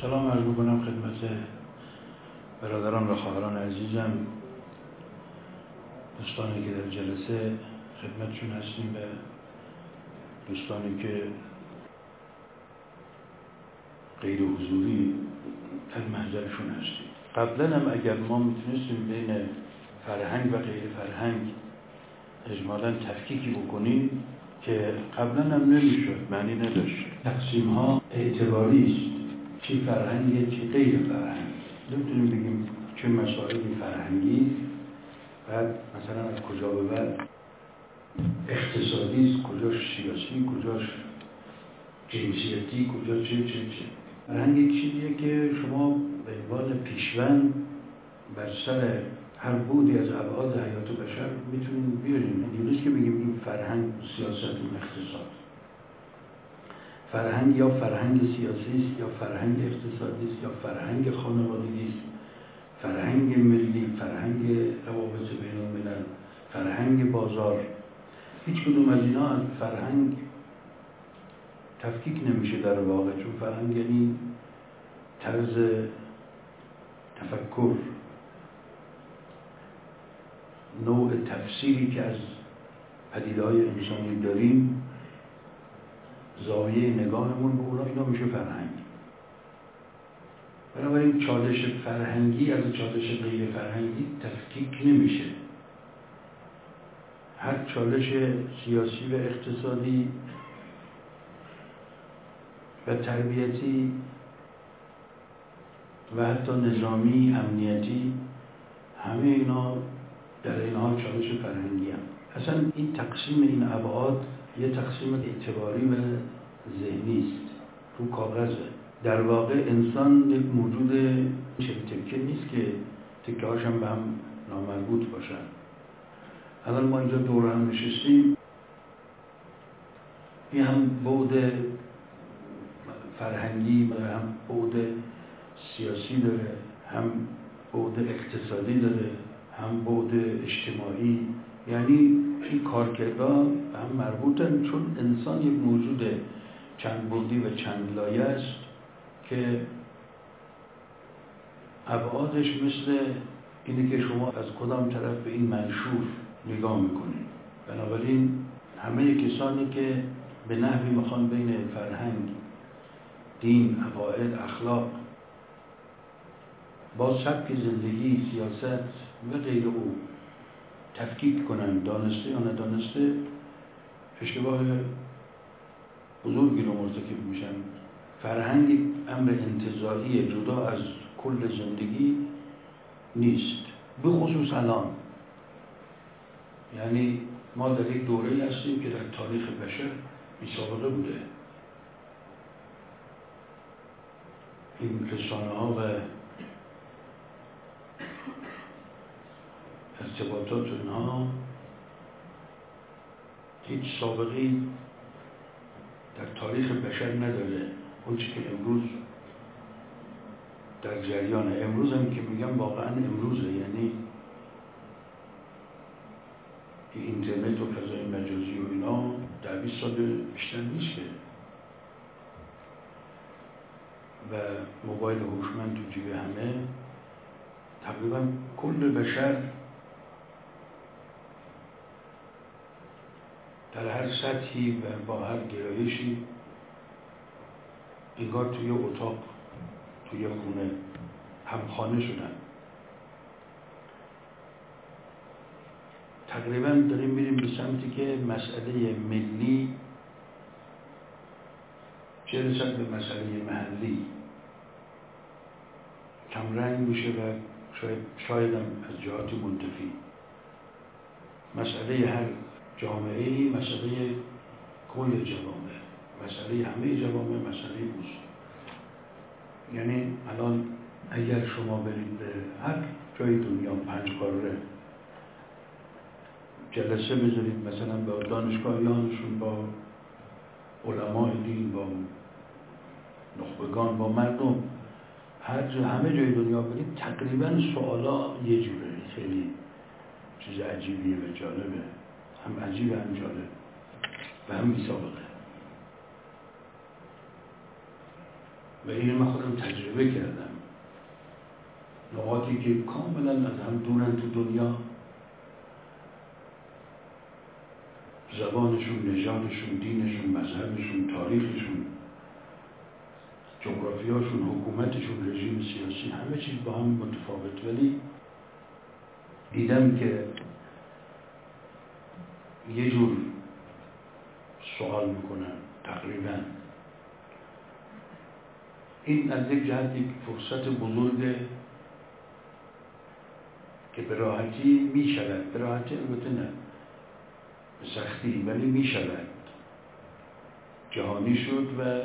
سلام عرض می‌کنم خدمت برادران و خواهران عزیزم، دوستانی که در جلسه خدمتشون هستیم و دوستانی که غیر حضوری در محضرشون هستیم. قبلا هم اگر ما میتونستیم بین فرهنگ و غیر فرهنگ اجمالاً تفکیکی بکنیم که قبلا هم نمیشد، معنی نداشت. تقسیم ها اعتباری است، چی فرهنگه چی غیر فرهنگ. نمیتونیم بگیم چه مسائلی فرهنگی بعد مثلا از کجا به بعد اقتصادی است، کجاش سیاسی، کجاش جنسیتی، کجا چه. فرهنگ یک چیزیه که شما به عنوان پیشوند بر سر هر بودی از ابعاد حیات بشر میتونید بیاریم. نیست که بگیم این فرهنگ سیاست و اقتصاد. فرهنگ یا فرهنگ سیاسی است، یا فرهنگ اقتصادی است، یا فرهنگ خانوادگی است، فرهنگ ملی، فرهنگ روابط بین الملل، فرهنگ بازار. هیچ کدوم از اینا از فرهنگ تفکیک نمیشه در واقع، چون فرهنگ یعنی طرز تفکر، نوع تفسیری که از پدیده‌های انسانی داریم، زاویه نگاهمون به اونا، اینا میشه فرهنگ. بنابراین چالش فرهنگی از چالش غیر فرهنگی تفکیک نمیشه. هر چالش سیاسی و اقتصادی و تربیتی و حتی نظامی، امنیتی، همه اینا در این حال چالش فرهنگی هم. اصلا این تقسیم این ابعاد یه تقسیم اعتباری و ذهنی است، رو کاغذه. در واقع انسان یک موجود تکه نیست که تکه هاش هم به هم نامربوط باشن. الان ما اینجا دور هم نشستیم، این هم بعد فرهنگی و هم بعد سیاسی داره، هم بعد اقتصادی داره، هم بعد اجتماعی. یعنی این کارکردها هم مربوطن، چون انسان یک موجود چند بعدی و چند لایه است که ابعادش مثل اینه که شما از کدام طرف به این منشور نگاه میکنید. بنابراین همه کسانی که به نحوی میخوان بین فرهنگ، دین، عقاید، اخلاق با سبک زندگی، سیاست و غیر او تفکیک کنن، دانسته یا ندانسته، اشتباه بزرگی رو مرتکب میشن. فرهنگ امر انتزاعی جدا از کل زندگی نیست، به خصوص الان. یعنی ما در یک دوره‌ای هستیم که در تاریخ بشر بی‌سابقه بوده. این رسانه‌ها و ارتباطات اینها هیچ سابقه‌ای در تاریخ بشر نداره. اون چی که امروز در جریانه، امروز هم که میگم واقعا امروزه، یعنی اینترنت و فضای مجازی و اینا در 20 سال بیشتر نیست که، و موبایل هوشمند تو جیب همه، تقریبا کل بشر در هر سطحی و با هر گرایشی انگار توی اتاق، توی خونه همخانه شدن. تقریبا داریم میریم به سمتی که مسئله ملی چه رسد به مسئله محلی کمرنگ میشه و شاید هم از جهات منتفی. مسئله هر جامعه‌ای مسئله کل جوامع، مسئله همه جوامع مسئله اوست. یعنی الان اگر شما برید به هر جای دنیا 5 قاره جلسه بذارید، مثلا با دانشگاهیانشون، با علمای دین، با نخبگان، با مردم، همه جای دنیا برید، تقریبا سوالا یه جوره. خیلی چیز عجیبیه و جالبه، هم عجیبه هم جالب و هم بی‌سابقه. و این من خودم تجربه کردم. نقاطی که کاملا از هم دورن تو دنیا، زبانشون، نژادشون، دینشون، مذهبشون، تاریخشون، جغرافیاشون، حکومتشون، رژیم سیاسی، همه چیز با هم متفاوت، ولی دیدم که یه جور سوال میکنن تقریبا. این از یک جهت یک فرصت بزرگه که به راحتی میشود، به راحتی البته نه به سختی، ولی میشود جهانی شد و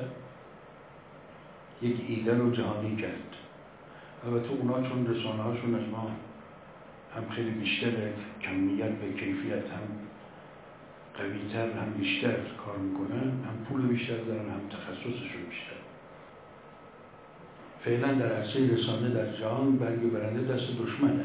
یک ایده رو جهانی کرد. البته اونا چون رسانه هاشون از ما هم خیلی بیشتره، کمیت به کیفیت هم قوی‌تر، هم بیشتر کار میکنن، هم پول بیشتر دارن، هم تخصصشون بیشتر. فعلا در عرصه رسانه در جهان برگ برنده دست دشمنه،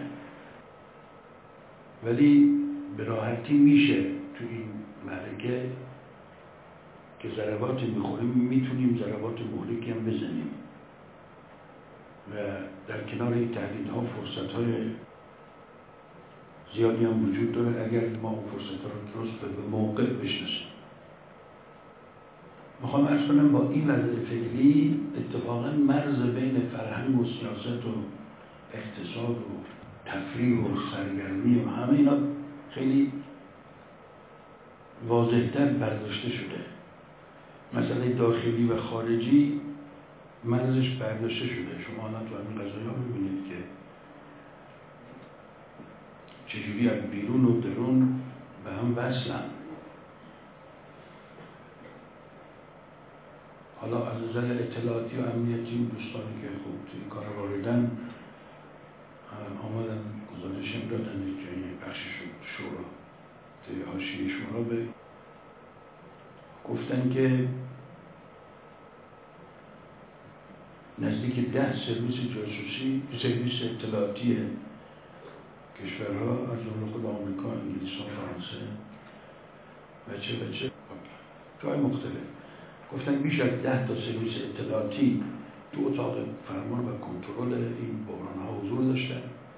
ولی به راحتی میشه تو این معرکه که ضرباتی میخوریم میتونیم ضربات مهلکی هم بزنیم و در کنار این تهدیدها فرصت‌های زیادی هم وجود داره اگر ما اون فرصت‌ها رو درست به موقع بشناسیم. میخوام عرض کنم با این وضع فعلی اتفاقا مرز بین فرهنگ و سیاست و اقتصاد و تفریح و سرگرمی و همه اینا خیلی واضح‌تر برداشته شده. مسئله داخلی و خارجی مرزش برداشته شده. شما الان تو همین قضایا می‌بینید که چجوری از بیرون و درون به هم وصلن. حالا از نظر اطلاعاتی و امنیتی دوستانی که خوب توی کار واردن آمدن گزارش هم دادن یک جایی بخش شورا توی حاشیه شورا به گفتن که نزدیک 10 سرویس جاسوسی، سرویس اطلاعاتی کشورها از جمله خود آمریکا، انگلیس و فرانسه و چه جای مختلف، گفتن بیش از 10 تا سرویس اطلاعاتی تو اتاق فرمان و کنترل این بحران‌ها حضور داشتن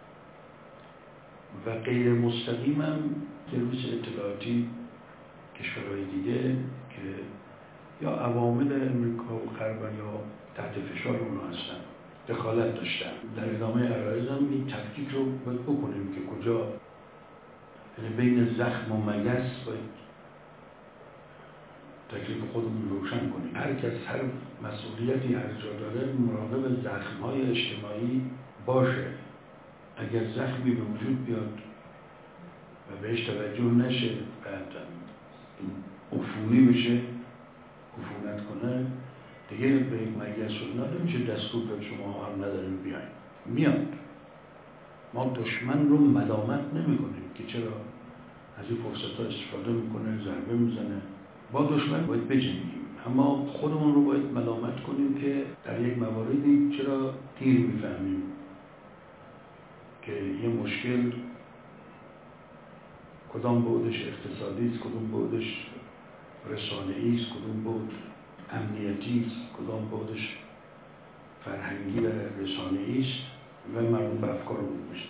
و غیر مستقیم هم سرویس اطلاعاتی کشورهای دیگه که یا عوامل امریکا و غرب یا تحت فشار اونها هستن دخالت داشتن. در ادامه عرایزم این تفکیک رو باید بکنیم که کجا، یعنی بین زخم و مگس باید تکلیف خودمون روشن کنیم. هر کس هر مسئولیتی هر جا داره مراقب زخم‌های اجتماعی باشه. اگر زخمی به وجود بیاد و بهش توجه نشه، بعد عفونی بشه، عفونت کنه، دیگه به یک مگس شدن نمیشه دستور به شما هم نداریم بیاین. میاد. ما دشمن رو ملامت نمی کنیم که چرا از این فرصت ها استفاده میکنه، ضربه میزنه. با دشمن باید بجنگیم، اما خودمون رو باید ملامت کنیم که در یک مواردی چرا دیر میفهمیم که یه مشکل کدام بعدش اقتصادی است، کدام بعدش رسانه‌ای است، کدام بعد امنیتی است، کدام بعدش فرهنگی و رسانه‌ای است و مردم به افکار می‌گوشند.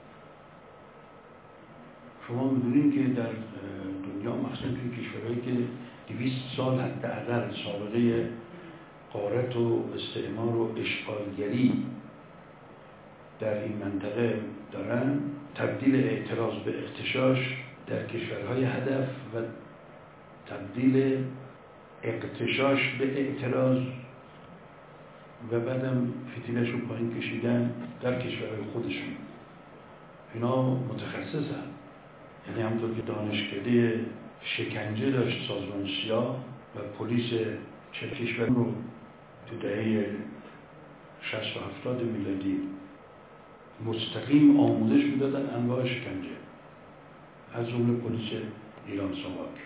شما می‌دونید که در دنیا مخصوصاً توی کشورهایی که 200 سال حداقل سابقه غارت و استعمار و اشغالگری در این منطقه دارن، تبدیل اعتراض به اغتشاش در کشورهای هدف و تبدیل اغتشاش به اعتراض و بعدم فتیلش رو پایین کشیدن در کشورهای خودشون. اینا متخصصن، یعنی همونطور که دانشکده شکنجه داشت سازمان سیاه و پلیس چه کشور رو تو دهه 60 و 70 میلادی مستقیم آموزش میدادن انواع شکنجه، از جمله پلیس ایران ساواک.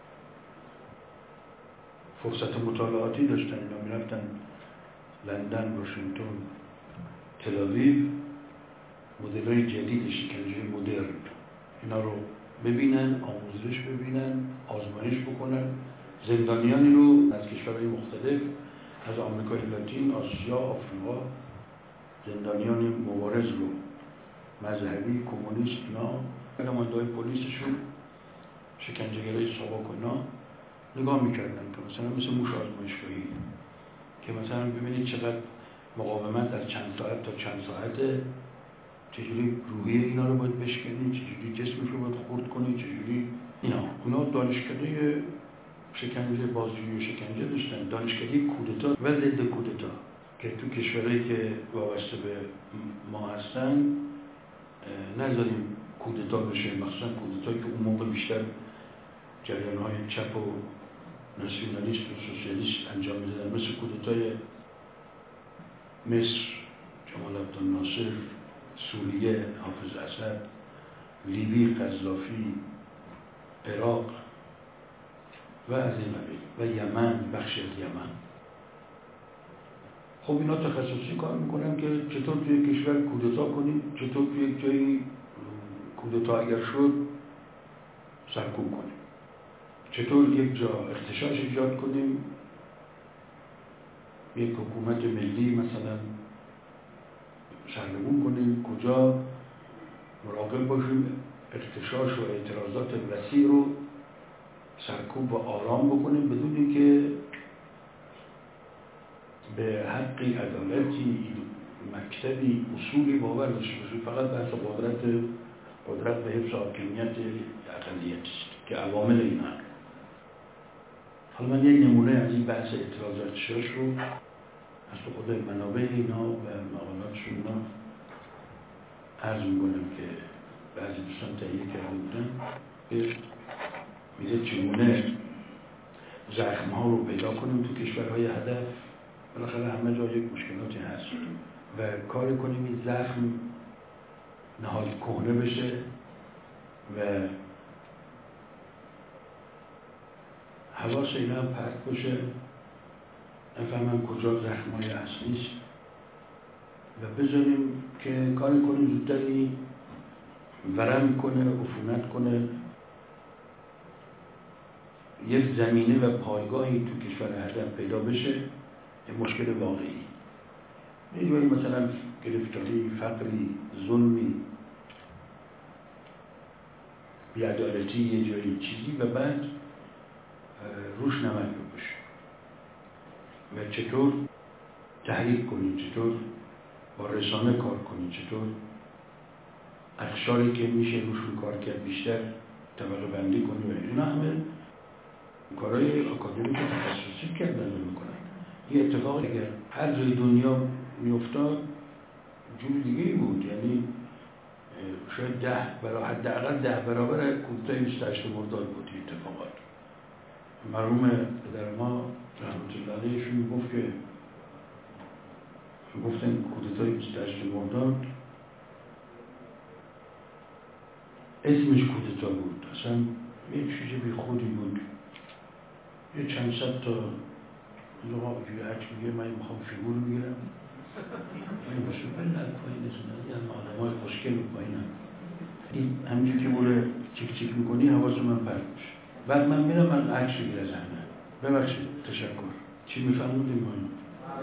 فرصت مطالعاتی داشتن، اینا میرفتن لندن، واشنگتن، تل‌آویو، مدل‌های جدید شکنجه مدرن اینا رو ببینن، آموزش ببینن، آزمایش بکنن. زندانیانی رو از کشورهای مختلف از آمریکای لاتین، آسیا، آفریقا زندانیان مبارز رو، مذهبی، کمونیست، اینا نماینده‌های پلیسشون، شکنجهگرای ساواک اینا نگاه میکردن که مثلا مثل موش آزمایشگاهی که مثلا ببینید چقدر مقاومت از چند ساعت تا چند ساعته، چجوری روحیه اینا رو باید بشکنی، چجوری جسمش رو باید خورد کنی، چجوری اینا دانشکده شکنجه، بازجویی و شکنجه داشتن، دانشکده کودتا و ضد کودتا که تو کشورهایی که وابسته به ما هستن نذاریم کودتا بشه، مخصوصا کودتایی که اون موقع بیشتر جریان‌های چپ و ناسیونالیست و سوسیالیست انجام می‌دادن، مثل کودتای مصر، جمال عبدالناصر، سوریه، حافظ اسد، لیبی، قذافی، عراق و از این قبیل و یمن، بخشی از یمن. خب اینا تخصصی کار میکنن که چطور توی کشور کودتا کنیم، چطور توی یک جایی کودتا اگر شد سرکوب کنیم، چطور یک جا اختشاش ایجاد کنیم، یک حکومت ملی مثلا سرنگون کنیم، کجا مراقب باشیم اختشاش و اعتراضات وسیع رو سرکوب و آرام بکنیم بدون اینکه به حقی، عدالتی، مکتبی، اصولی باور داشته باشیم. فقط بحث قدرت به حفظ حاکمیت اقلیت است که عوامل این حق. حالا من یک نمونه از این بحث اعتراضات شش رو از تو خود منابع اینا و مقالاتشون اینا عرض میکنم که بعضی دوستان تهیه کرده بودن که میگه چگونه زخم‌ها رو پیدا کنیم تو کشورهای هدف. بالاخره همه جا یک مشکلاتی هست و کار کنیم این زخم نهایت کهنه بشه و حواس اینا هم پرت باشه، نفهمن کجا زخم‌های اصلیست و بذاریم که کار کنیم زودتری ورم کنه، عفونت کنه، یک زمینه و پایگاهی تو کشور هدف پیدا بشه. یه مشکل واقعی یه جایی مثلا گرفتاری، فقری، ظلمی، بی‌عدالتی، یه جایی چیزی و بعد روش نمک بپاشه و چطور تحریک کنی، چطور با رسانه کار کنی، چطور اقشاری که میشه روشون کار کرد بیشتر طبقه بندی کنی و اینا همه کارهای آکادمیک تخصصی کردن میکنن. یه اتفاق اگر هر جای دنیا میافتاد جور دیگه ای بود، یعنی شاید حداقل 10 برابر کودتای 28 مرداد بود اتفاقات. مرحوم پدر ما رحمت الله علیهشون میگفت که گفتن کودتای 28 مرداد اسمش کودتا بود، اصلا یه چیز بی خودی بود، یه چند صد تا لغا هرچی میگه من میخوام فیگور میگیرم این باشه بلد پایین نزونه یه آدم های خوشگل و پایینم این همینجور که بوره چیک چیک میکنی حواظ من پرد میشه. بعد من میرم من عکس میگیره زنه. ببخشید تشکر. چی میفهمودیم ما این؟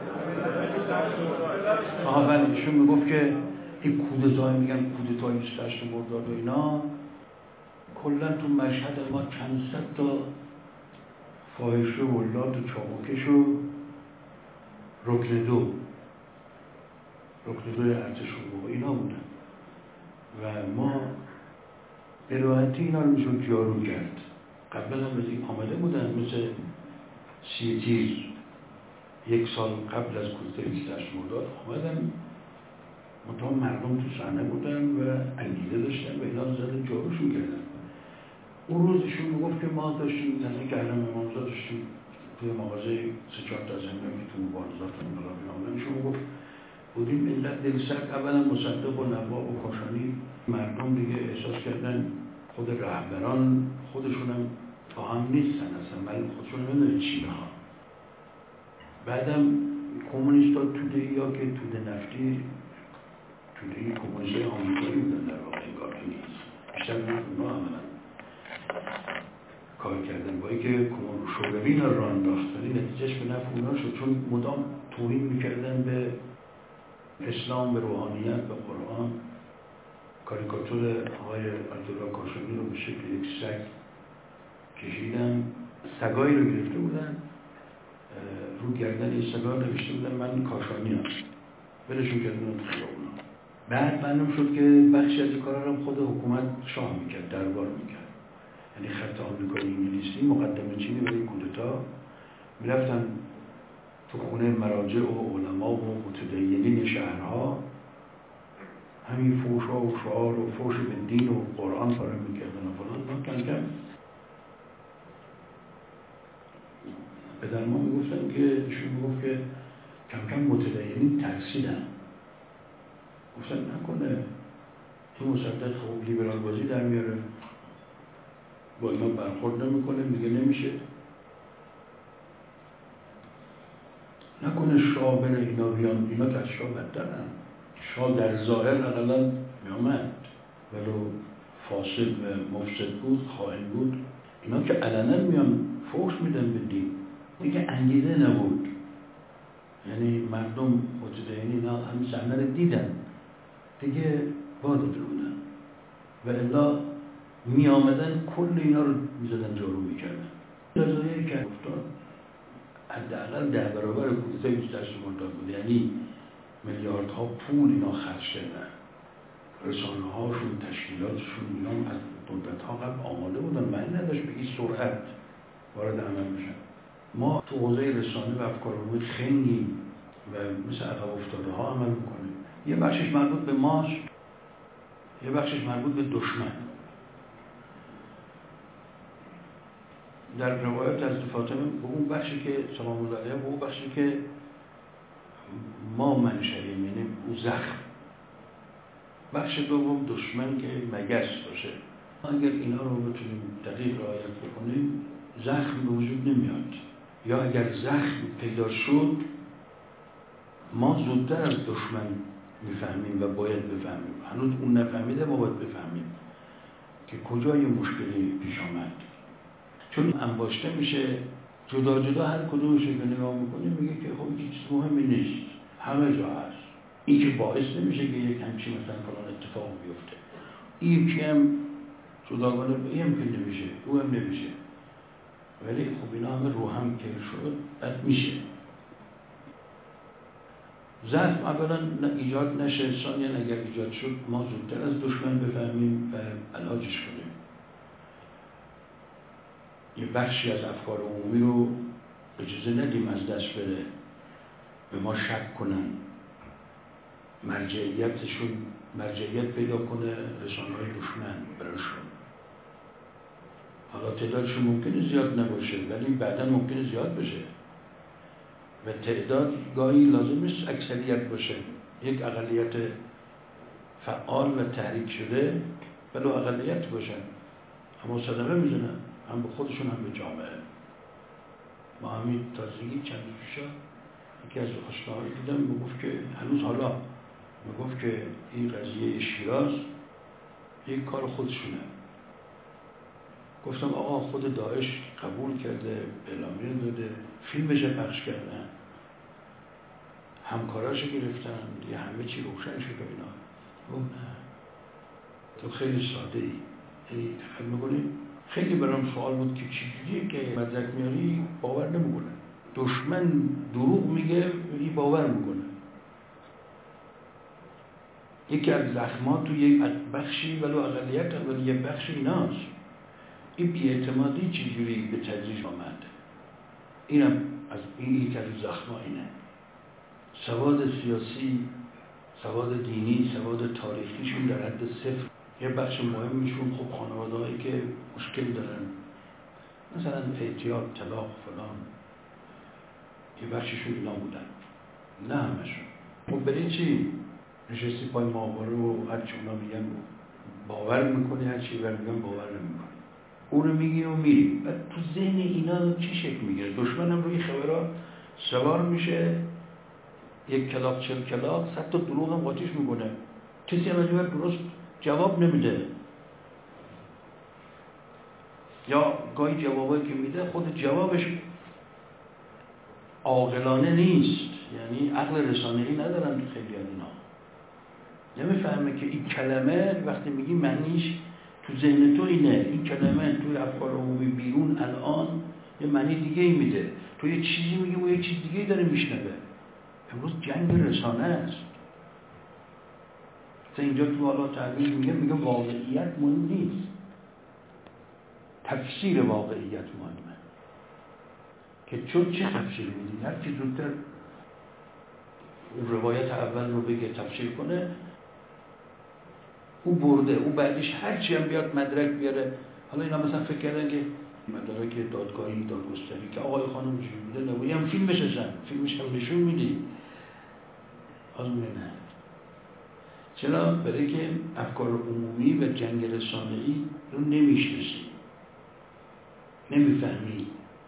ولی ایشون میگفت که این کودتای میگن کودتای 28 مرداد و اینا کلا تو مشهد ما چند صد تا فاحشه و لات و چاقوکش و رکن دوی ارتش و اینا بودن و ما به راحتی اینا رو میشون جارو کرد. قبلا هم آمده بودن مثل 30 تیر 1 سال قبل از کودتای 28 مرداد آمدن، منتها مردم تو صحنه بودن و انگیزه داشتن و اینا رو زدن جاروشون کردن. اون روز ایشون میگفت که ما داشتیم نزدیک اهرم امامزاده داشتیم توی مغازه 3-4 تا زمینی که تو مبارزات انقلابی آمدن. ایشون میگفت بودیم ملت دلسرد، اولا مصدق و نواب و کاشانی مردم دیگه احساس کردن خود رهبران خودشون هم با هم نیستن، اصلا ولی خودشون نمیدونن چی میخوان. بعدم کمونیستا توده‌ای ها که توده نفتی توده‌ای کمونیستای آمریکایی بودن در واقع، این کار که نیست بیشتر اونا عملا کار کار کردن با اینکه شوروی را راه انداخت ولی نتیجهش به نفع اونا شد، چون مدام توهین میکردن به اسلام، به روحانیت، به قرآن. کاریکاتور آقای عبدالله کاشانی رو به شکل یک سگ کشیدن، سگایی رو گرفته بودن رو گردن این سگا نوشته بودن من کاشانی هم بلشون کردن تو خیابونا. بعد معلوم شد که بخشی از این کارا رو خود حکومت شاه میکرد، دربار میکرد. یعنی خط آمریکایی انگلیسی مقدمه چینی برای کودتا میرفتن تو خونه مراجع و علما و متدینین شهرها، همین فوشا و شعار و فوش به دین و قرآن پاره میکردن و فلان. کم کم پدر ما میگفتن که ایشون میگفت که کم کم متدینین ترسیدن، گفتن نکنه این مصدق خوب لیبرال بازی در میاره، با اینا برخورد نمیکنه، میگه نمیشه، نکنه شاه بره اینا بیان، اینا که از شاه بدترن. شاه در ظاهر اقلا میامد ولو فاسد و مفسد بود، خائن بود، اینا که علنا میان فوش میدن به دین. دیگه انگیزه نبود، یعنی مردم متدینین اینا همین صحنه رو دیدن دیگه با داده بودن و الا می آمدن کل اینا رو میزدن جارو میکردن. رضایی که افتاد حداقل 10 برابر کودتای 28 مرداد بود، یعنی میلیاردها پول اینا خرج کردن. رسانه هاشون، تشکیلاتشون اینا از مدت‌ها قبل آماده بودن، معنی نداشت به این سرعت وارد عمل بشن. ما تو حوزه رسانه و افکار عمومی خنگیم و مثل عقب افتاده ها عمل میکنیم. یه بخشش مربوط به ماست، یه بخشش مربوط به دشمن. در روایت از فاطمه به اون بخشی که سلام الله علیها، به اون بخشی که ما منشأیم، یعنی اون زخم. بخش دوم دشمن که مگس باشه. اگر اینا رو بتونیم دقیق رعایت بکنیم زخم به وجود نمیاد، یا اگر زخم پیدا شد ما زودتر از دشمن میفهمیم و باید بفهمیم. هنوز اون نفهمیده، ما باید بفهمیم که کجای مشکلی پیش آمد. چون انباشته میشه جدا جدا، هر کدومش که نگاه میکنیم میگه که خب هیچ چیز مهمی نیست، همه جا هست. این که باعث نمیشه که یک همچین مثلا فلان اتفاق بیفته. این یکی هم جداگانه این هم که نمیشه، او هم نمیشه، ولی خب اینا همه رو هم که شد بد میشه. زخم اولا ایجاد نشه، ثانیاً اگر ایجاد شد ما زودتر از دشمن بفهمیم و علاجش کنیم. یه بخشی از افکار عمومی رو اجازه ندیم از دست بره، به ما شک کنن، مرجعیت پیدا کنه رسانه‌های دشمن براشون. حالا تعدادشون ممکنه زیاد نباشه ولی بعدا ممکنه زیاد بشه و تعداد گاهی لازم نیست اکثریت باشه. یک اقلیت فعال و تحریک شده ولو اقلیت باشن اما صدمه میزنن، هم به خودشون هم به جامعه. ما همین تازگی چند روز پیشا یکی از آشناهایی دیدم میگفت که هنوز حالا میگفت که این قضیه شیراز یک کار خودشونه. گفتم آقا خود داعش قبول کرده، اعلامیه داده، فیلمش پخش کردن، همکاراشو گرفتن، دیگه همه چی روشن شد و اینا. گفت نه تو خیلی ساده ای، یعنی فکر میکنی خیلی برام سوال بود که چجوریه که مدرک میاری باور نمیکنه، دشمن دروغ میگه ولی باور میکنه. یکی از زخمات تو یک بخشی ولو اقلیت ولی یک بخشی ایناست. این بی‌اعتمادی چجوری به تدریج آمد؟ اینم از این یکی از زخم‌ها اینه. سواد سیاسی، سواد دینی، سواد تاریخیشون در حد صفر. یه بخش مهمشون خب خانواده‌هایی که مشکل دارن، مثلا اعتیاد، طلاق، فلان، یه بخششون اینا بودن، نه همشون. خب برای چی؟ نشستی پای ماهواره و هرچی اونا میگن باور میکنی، هرچی میگن باور نمیکنی، او رو میگی و میری. بعد تو ذهن اینا چی شکل میگیره؟ دشمن هم روی خبرها سوار میشه، یک کلاق 40 کلاق 100 تا دروغ هم قاطیش میکنه، کسی هم از این درست جواب نمیده. یا گاهی جوابایی که میده خود جوابش عاقلانه نیست، یعنی عقل رسانه‌ای ندارن تو خیلی از اینا. نمیفهمه که این کلمه وقتی میگی معنیش تو ذهن تو اینه، این کلمه توی افکار عمومی بیرون الان یه معنی دیگه ای میده. تو یه چیزی میگی و یه چیز دیگه ای داره میشنوه. امروز جنگ رسانه است. اینجا تو حالا تعبیر میگه واقعیت مهم نیست، تفسیر واقعیت مهمه. که چون چه تفسیر میدید؟ هر کی زودتر روایت اول رو بگه تفسیر کنه او برده. او بعدش هرچی هم بیاد مدرک بیاره. حالا اینا مثلا فکر کردن که مدرک دادگاهی دادگستری که آقای خانم چی بوده نبودی هم فیلمش هم نشون میدی. آزمونه نه. چرا؟ برای که افکار عمومی و جنگ رسانه‌ای رو نمیشناسی، نمیفهمی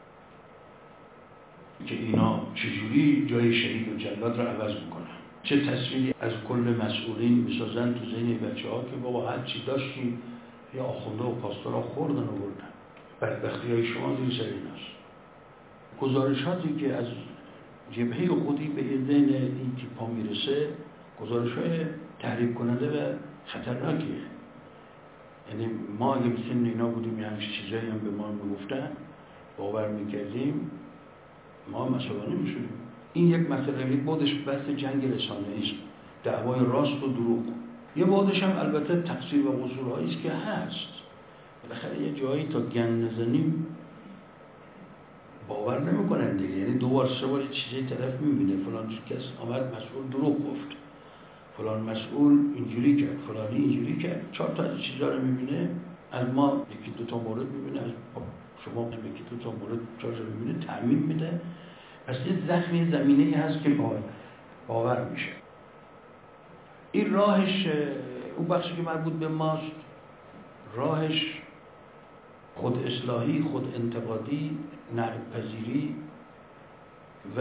که اینا چجوری جای شهید و جلاد رو عوض میکنن. چه تصویری از کل مسئولین میسازن تو ذهن بچه‌ها که بابا هر چی داشتیم یا آخونده و پاسدارا خوردن و بردن. بدبختی های شما دیر سر ایناست. گزارشاتی که از جبهه خودی به ذهن این تیپ‌ها میرسه گزارش‌های تحریک کننده و خطرناکیه. یعنی ما اگه به سن اینا بودیم یه همچین چیزایی هم به ما میگفتن باور میکردیم ما مسئولانه میشدیم. این یک مسئله، یک بودش بحث جنگ رسانه‌ای است، دعوای راست و دروغ. یه بودش هم البته تقصیر و قصورهایی است که هست. بالاخره یه جایی تا گند نزنیم باور نمیکنن دیگه. یعنی 2 بار 3 بار چیزی طرف میبینه فلان کس آمد مسئول دروغ گفت، فلان مسئول اینجوری کرد، فلانی اینجوری کرد، 4 تا از چیزا رو میبینه. از ما 1-2 تا مورد میبینه، از شما 1-2 تا مورد 4 تا میبینه، تعمیم میده. پس یه زخمی زمینه‌ای هست که باور میشه. این راهش، اون بخشی که مربوط به ماست، راهش خود اصلاحی، خود انتقادی، نقد پذیری و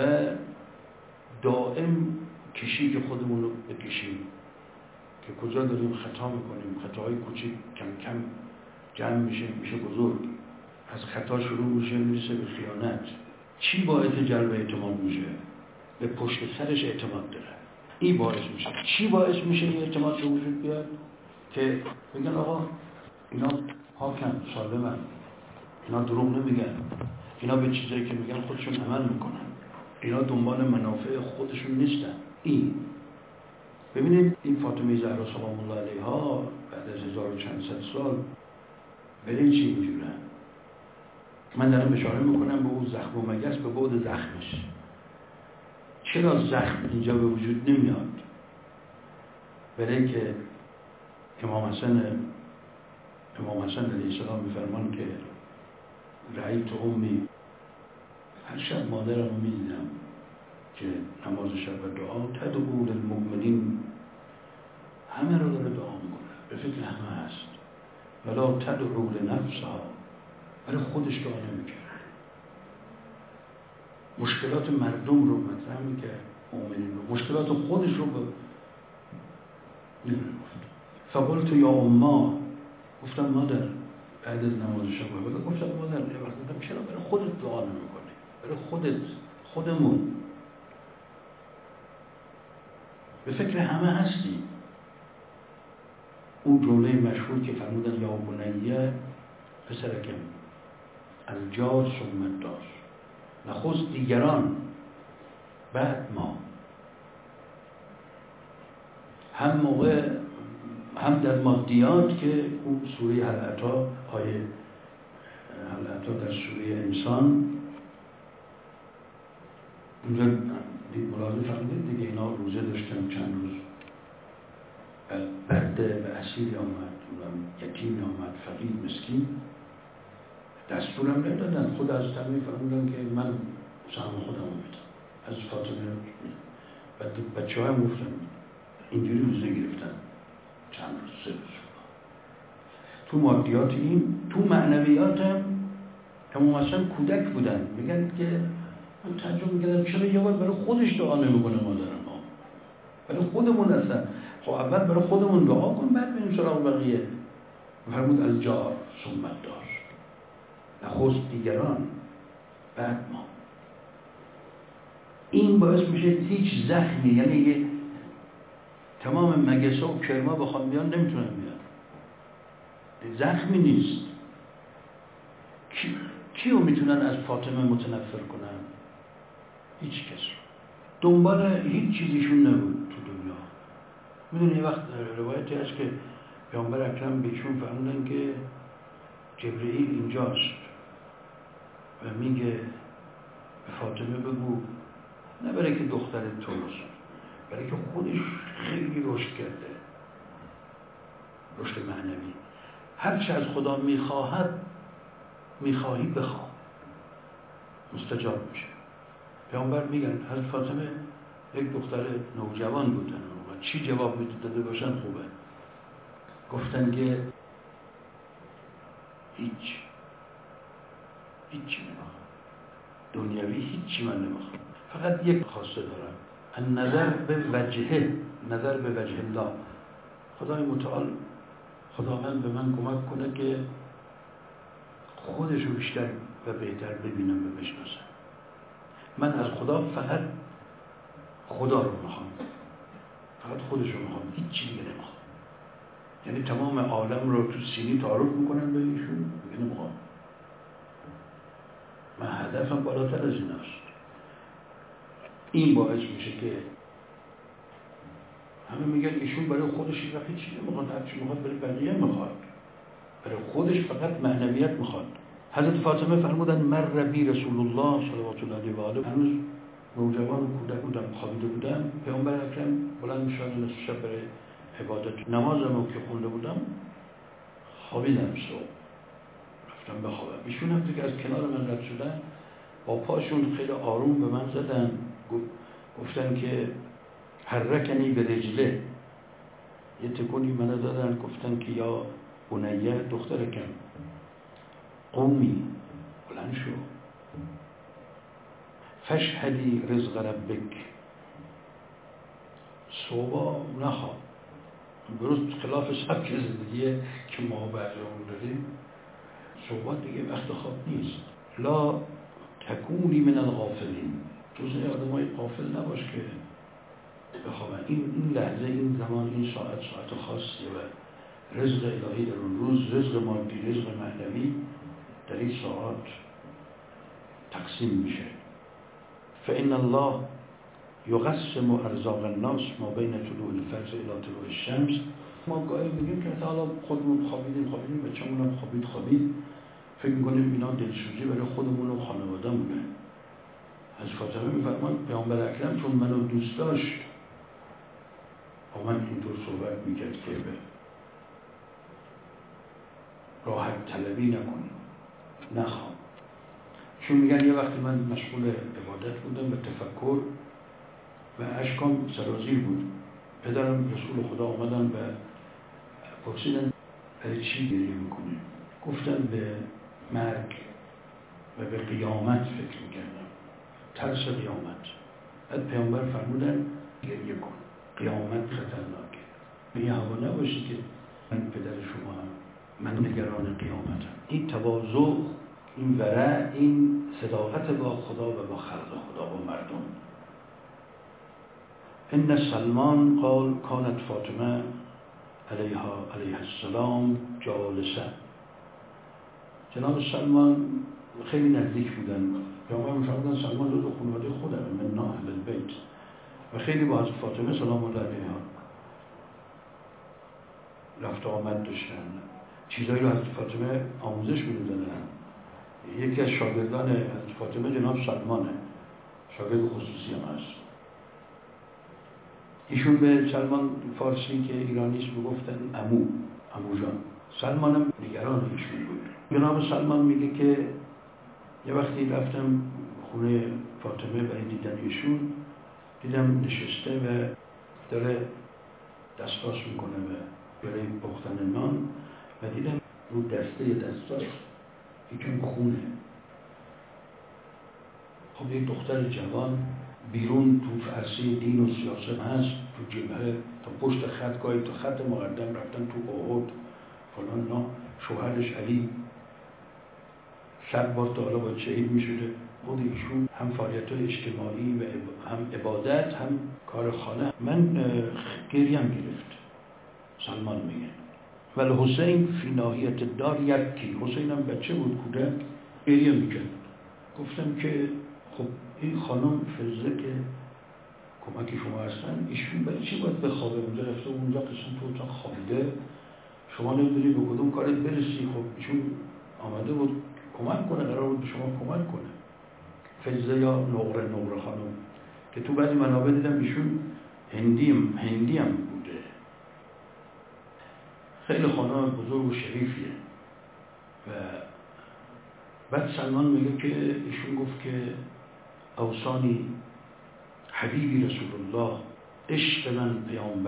دائم کشید خودمون رو بکشیم که کجا داریم خطا میکنیم. خطاهای کوچیک کم کم جمع میشه بزرگ. از خطا شروع میرسه به خیانت. چی باعث جلب اعتماد میشه؟ به پشت سرش اعتماد داره. این باعث میشه. چی باعث میشه این اعتماد به وجود بیاد؟ که بگن آقا اینا حاکم سالمن، اینا دروغ نمیگن، اینا به چیزایی که میگن خودشون عمل میکنن، اینا دنبال منافع خودشون نیستن. این ببینید این فاطمه زهرا سلام الله علیها بعد از 1400 سال برای چی اینجورن؟ من دارم اشاره میکنم به اون زخم و مگس، به بعد زخمش. چرا زخم اینجا به وجود نمیاد؟ برای که امام حسن علیه السلام میفرمان که رأیت امی، هر شب مادرم رو میدیدم که نماز شب و دعا تدعو للمؤمنین، همه رو داره دعا میکنه، به فکر همه هست. ولا تدعو لنفسها، برای خودش دعا نمیکنه. مشکلات مردم رو مطرح میکرد، مؤمنین رو، مشکلات خودش رو نمیگفت. فقلت یا اما، گفتم مادر بعد از نماز شب و گفتم مادر یه وقت گفتم چرا برای خودت دعا نمیکنی؟ برای خودمون به فکر همه هستی. اون جمله مشهور که فرمودن یا بنیه پسرکم الجار ثم الدار، نخست دیگران بعد ما. هم موقع هم در مادیات که اون سوره حلعتا، آیه حلعتا در سوره انسان اونجا ملاحظه فرمودید دیگه، اینا روزه داشتن چند روز، برده به اسیری آمد، یتیم آمد، فقیر مسکین، دستورم ندادن. خود از تمی فرمودن که من سهم خودم میدم از فاطمه. بعد بچه ها هم گفتن اینجوری روزه گرفتن چند روز، 3 روز. تو مادیات این، تو معنویات هم اصلا کودک بودن. میگن که من تعجب میکردم چرا یه بار برای خودش دعا نمیکنه مادرم ها، برای خودمون هستن. خب اول برای خودمون دعا کن بعد بریم سراغ بقیه. فرمود الجار ثم الدار. نخست دیگران بعد ما. این باعث میشه هیچ زخمی، یعنی تمام مگسا و کرما بخوام بیان نمیتونن بیان، زخمی نیست. کیو میتونن از فاطمه متنفر کنن؟ هیچ کس رو. دنبال هیچ چیزیشون نبود تو دنیا. میدونی وقت روایتی هست که پیامبر اکرم بهشون فرمودن که جبرئیل اینجاست و میگه به فاطمه بگو، نه برای که دختر توست، برای که خودش خیلی رشد کرده، رشد معنوی. هرچه از خدا میخواهی بخواه، مستجاب میشه. پیامبر میگن حضرت فاطمه یک دختر نوجوان بودن و چی جواب میداده باشن خوبه. گفتن که هیچی نمیخوام، دنیاوی هیچی من نمیخوام، فقط یک خواسته دارم، النظر به وجه الله. خدای متعال خداوند به من کمک کنه که خودش رو بیشتر و بهتر ببینم و بشناسم. من از خدا فقط خدا رو میخوام، فقط خودش رو میخوام، هیچ چیزی نمیخوام. یعنی تمام عالم رو تو سینی تعارف میکنن به ایشون، میگه نمیخوام، من هدفم بالاتر از این است. این باعث میشه که همه میگن ایشون برای خودش هیچ نمیخواد، هرچی میخواد برای بقیه میخواد، برای خودش فقط معنویت میخواد. حضرت فاطمه فرمودن مر بی رسول الله صلوات الله علیه و آله، هنوز نوجوان و کودک بودم، خوابیده بودم، پیامبر اکرم بلند میشدن نصف شب برای عبادت، نمازم که خونده بودم خوابیدم، صبح رفتم بخوابم. ایشون هم که از کنار من رد شدن با پاشون خیلی آروم به من زدن، گفتن که حرکنی به رجله، یه تکونی منو دادن، گفتن که یا بنیه دخترکم قومی، بلند شو، فشهدی رزق ربک، صبح نخواب. درست خلاف سبک زندگیه که ما برجامون داریم، صبح دیگه وقت خواب نیست. لا تکونی من الغافلین، جزء آدمای غافل نباش که بخوابن. این لحظه، این زمان، این ساعت خاصیه و رزق الهی در اون روز، رزق مادی، رزق معنوی در این ساعت تقسیم میشه. فإن الله یقسم ارزاق الناس ما بین طلوع الفجر الی طلوع الشمس. ما گاهی میگیم که حالا خودمون خوابیدیم، بچه‌مون هم خوابید، فکر میکنیم اینا دلسوزی برای خودمون و خانواده‌مونه. از فاطمه میفرمان پیامبر اکرم چون منو دوست داشت با من اینطور صحبت میکرد که به راحت طلبی نکنی، نخوام. چون میگن یه وقتی من مشغول عبادت بودم به تفکر و اشکام سرازیر بود، پدرم رسول خدا آمدن و پرسیدن برای چی گریه میکنی؟ گفتن به مرگ و به قیامت فکر میکردم، ترس قیامت. بعد پیامبر فرمودن گریه کن، قیامت خطرناکه. یه هوا نباشی که من پدر شما هم، من نگران قیامتم. این تواضع، این ورع، این صداقت با خدا و با خلق خدا، با مردم. ان سلمان قال کانت فاطمه علیه السلام جالسه. جناب سلمان خیلی نزدیک بودن، پیامبر می‌فرمودن سلمان رو خانواده خودم، من اهل البیت، و خیلی با حضرت فاطمه سلام الله علیها رفت آمد داشتن، چیزایی رو حضرت فاطمه آموزش می‌دادن. یکی از شاگردان حضرت فاطمه جناب سلمانه، شاگرد خصوصی هم هست. ایشون به سلمان فارسی که ایرانیش میگفتن عمو جان. سلمان هم نگران ایشون بود. جناب سلمان میگه که یه وقتی رفتم خونه فاطمه برای دیدن ایشون، دیدم نشسته و داره دستاش میکنه و برای پختن نان، و دیدم رو دسته دستاش یکم خونه. خب یک دختر جوان بیرون تو عرصه دین و سیاست هست، تو جبهه تا پشت خط، گاهی تا خط مقدم رفتن، تو احد فلان، شوهرش علی 100 بار تا حالا باید شهید میشده. خود ایشون هم فعالیت‌های اجتماعی و هم عبادت هم کار خانه. من گریم گرفت. سلمان میگه ولی حسین فی ناحیت دار یکی. حسین هم بچه بود، کودک، گریه میکرد. گفتم که خب این خانم فزه که کمک شما هستن، ایشون برای چی باید بخوابه اونجا؟ رفته اونجا قسم تو اتاق خوابیده، شما نمیدونی به کدوم کارت برسی. خب ایشون آمده بود کمک کنه، قرار بود به شما کمک کنه. فزه یا نقره خانم که تو بعضی منابع دیدم ایشون هندی هم بوده. خیلی خانم بزرگ و شریفیه. و بعد سلمان میگه که ایشون گفت که اوصانی حبیبی رسول الله، عشق من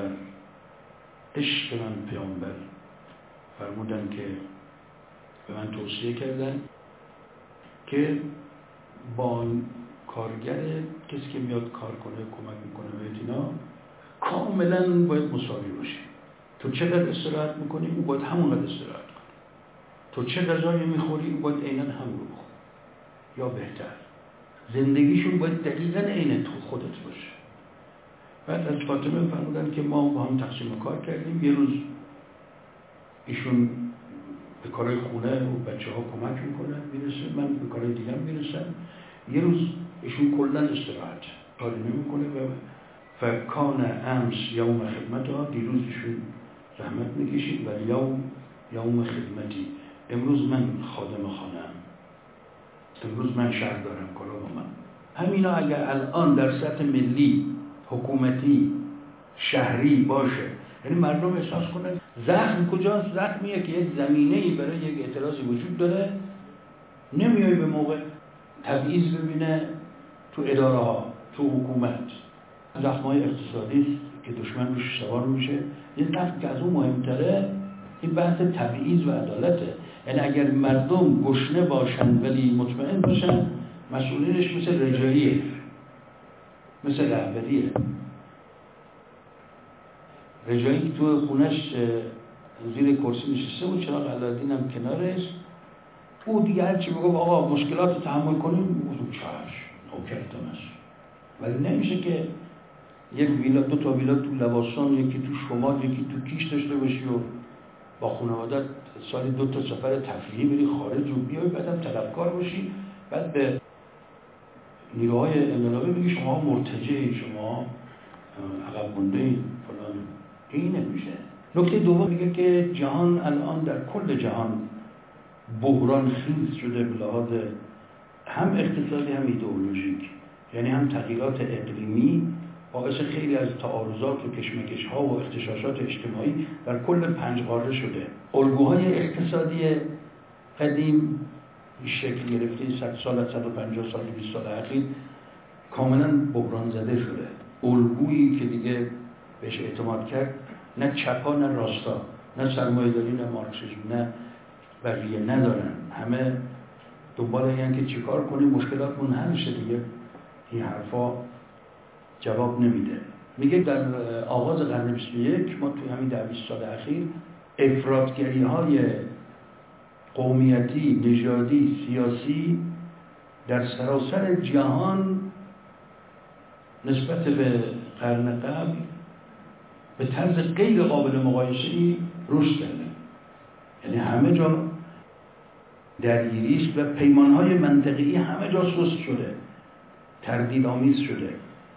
پیامبر فرمودن که به من توصیه کردن که با کارگر، کسی که میاد کار کنه کمک میکنه به اینا، کاملا باید مساوی باشی. تو چقدر استراحت میکنی او باید همونقدر استراحت کنه. تو چه غذایی میخوری او باید عیناً همون رو بخوری یا بهتر. زندگیشون باید دقیقاً عین تو خودت باشه. بعد از فاطمه فرمودن که ما با هم تقسیم کار کردیم. یه روز ایشون به کارهای خونه و بچه ها کمک میکنه میرسه، من به کارهای دیگه میرسم. یه روز ایشون کلا استراحت کاری نمیکنه و فکان امس یوم خدمت ها، دیروز ایشون زحمت میکشید و یوم خدمتی، امروز من خادم خانه‌ام، امروز من شهر دارم، کارا با من. همینا اگر الان در سطح ملی، حکومتی، شهری باشه، یعنی مردم احساس کنن زخم کجاست؟ زخمیه که یک زمینه‌ای برای یک اعتراضی وجود داره، نمیای به موقع تبعیض ببینه تو اداره ها، تو حکومت. زخم‌های اقتصادی است که دشمن روش سوار میشه. یه زخم که از اون مهمتره این بحث تبعیض و عدالته. یعنی اگر مردم گشنه باشن ولی مطمئن باشن، مسئولینش مثل رجاییه، مثل رهبریه. رجایی تو خونش زیر کرسی نشسته بود، چراغ علادین هم کنارش. او دیگه هرچی بگو آقا مشکلات رو تحمل کنیم، بگو چشم، نوکرتم است. ولی نمیشه که یک ویلا، 2 تا ویلا تو لواسان، یکی تو شمال، یکی تو کیش داشته باشی و با خانوادت سالی 2 تا سفر تفریحی بری خارج و بیای، بعدم طلبکار باشی، بعد به نیروهای انقلابی بگی شما مرتجعید، شما عقب مانده‌اید فلان. این نمیشه. نکته دوم میگه که جهان الان در کل جهان بحران خیز شده به لحاظ هم اقتصادی هم ایدئولوژیک. یعنی هم تغییرات اقلیمی باعث خیلی از تعارضات و کشمکش‌ها و اغتشاشات اجتماعی در کل 5 قاره شده. الگوهای اقتصادی قدیم شکل گرفته 100 سال، 150 سال، 200 سال اخیر کاملا بحران زده شده. الگویی که دیگه بهش اعتماد کرد، نه چپا نه راستا، نه سرمایه‌داری نه مارکسیسم نه بقیه ندارن. همه دنبال اینن که چیکار کنیم مشکلاتمون حل شه دیگه. این حرفا جواب نمیده. میگه در آغاز قرن 21 ما توی همین 20 سال اخیر افراطگری‌های قومیتی، نژادی، سیاسی در سراسر جهان نسبت به قرن قبل به طرز غیر قابل مقایسه‌ای رشد کرده. یعنی همه جا درگیری است و پیمان‌های منطقی همه جا سست شده، تردیدآمیز شده.